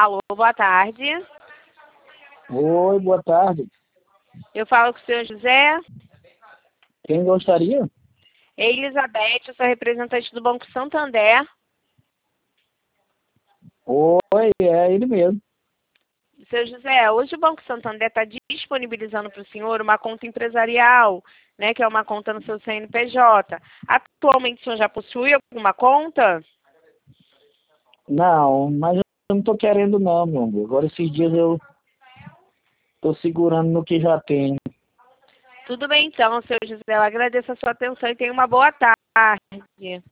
Alô, boa tarde. Oi, boa tarde. Eu falo com o senhor José. Quem gostaria? Elizabeth, eu sou representante do Banco Santander. Oi, é ele mesmo. Seu José, hoje o Banco Santander está disponibilizando para o senhor uma conta empresarial, né, que é uma conta no seu CNPJ. Atualmente o senhor já possui alguma conta? Não, mas eu não tô querendo não, meu amor. Agora esses dias eu tô segurando no que já tenho. Tudo bem então, seu José. Eu agradeço a sua atenção e tenha uma boa tarde.